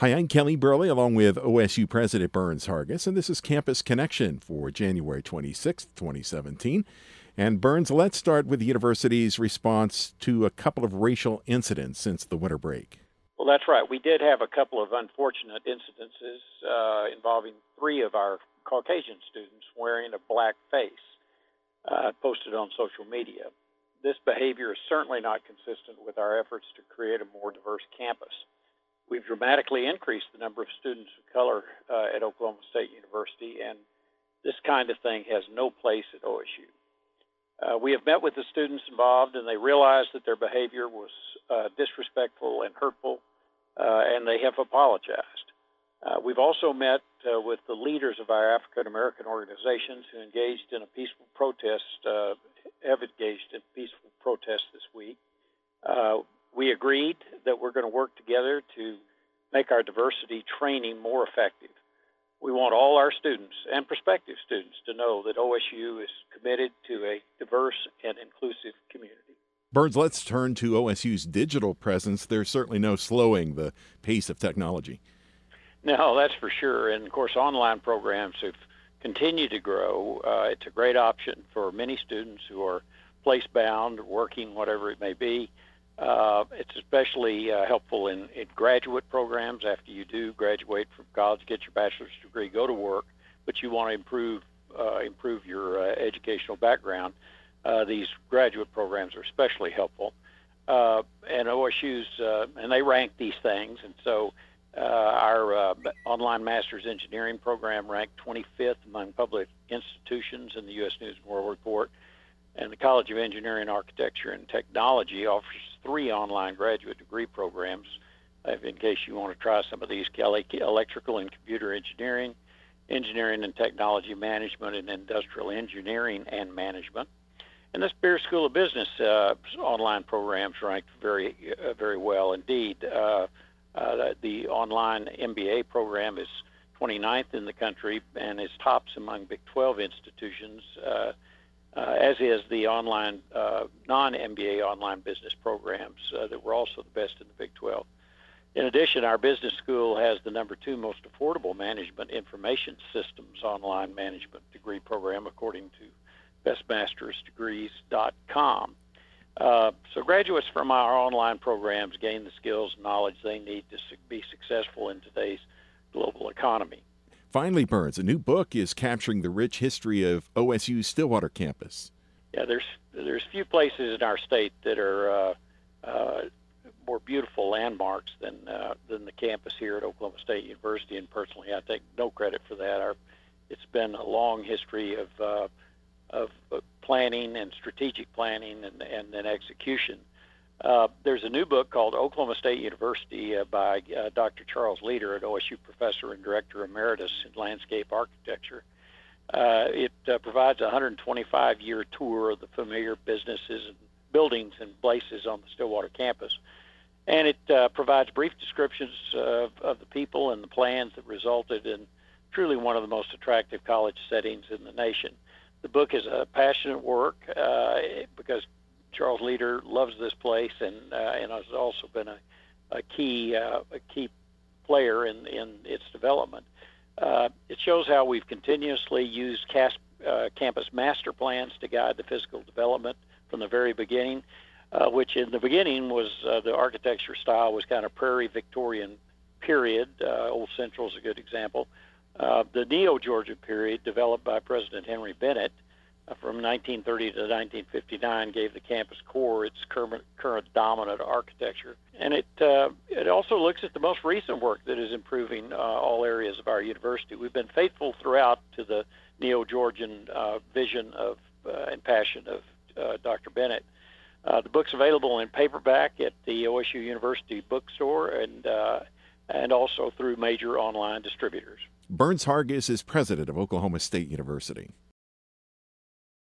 Hi, I'm Kelly Burley along with OSU President Burns Hargis, and this is Campus Connection for January 26th, 2017. And Burns, let's start with the university's response to a couple of racial incidents since the winter break. Well, that's right. We did have a couple of unfortunate incidences involving three of our Caucasian students wearing a black face posted on social media. This behavior is certainly not consistent with our efforts to create a more diverse campus. We've dramatically increased the number of students of color at Oklahoma State University, and this kind of thing has no place at OSU. We have met with the students involved, and they realized that their behavior was disrespectful and hurtful, and they have apologized. We've also met with the leaders of our African American organizations who engaged in a peaceful protest, this week. We agreed that we're going to work together to make our diversity training more effective. We want all our students and prospective students to know that OSU is committed to a diverse and inclusive community. Burns, let's turn to OSU's digital presence. There's certainly no slowing the pace of technology. No, that's for sure. And, of course, online programs have continued to grow. It's a great option for many students who are place-bound, working, whatever it may be. It's especially helpful in graduate programs. After you do graduate from college, get your bachelor's degree, go to work, but you want to improve your educational background. These graduate programs are especially helpful. And OSU's, and they rank these things, and so our online master's engineering program ranked 25th among public institutions in the U.S. News and World Report. And the College of Engineering, Architecture, and Technology offers 3 online graduate degree programs. In case you want to try some of these, electrical and computer engineering, engineering and technology management, and industrial engineering and management. And the Spears School of Business online programs ranked very well indeed. The online MBA program is 29th in the country and is tops among Big 12 institutions, as is the online non-MBA online business programs that were also the best in the Big 12. In addition, our business school has the number 2 most affordable management information systems online management degree program, according to bestmastersdegrees.com. So graduates from our online programs gain the skills and knowledge they need to be successful in today's global economy. Finally, Burns, a new book is capturing the rich history of OSU's Stillwater campus. Yeah, there's few places in our state that are more beautiful landmarks than the campus here at Oklahoma State University. And personally, I take no credit for that. It's been a long history of planning and strategic planning and then execution. There's a new book called Oklahoma State University by Dr. Charles Leader, an OSU professor and director emeritus in landscape architecture. It provides a 125-year tour of the familiar businesses and buildings and places on the Stillwater campus. And it provides brief descriptions of the people and the plans that resulted in truly one of the most attractive college settings in the nation. The book is a passionate work because Charles Leader loves this place and has also been a key player in its development. It shows how we've continuously used campus master plans to guide the physical development from the very beginning, which in the beginning was the architecture style was kind of prairie Victorian period. Old Central is a good example. The Neo-Georgian period, developed by President Henry Bennett from 1930 to 1959, gave the campus core its current dominant architecture. And it also looks at the most recent work that is improving all areas of our university. We've been faithful throughout to the Neo-Georgian vision of and passion of Dr. Bennett. The book's available in paperback at the OSU University bookstore and also through major online distributors. Burns Hargis is president of Oklahoma State University.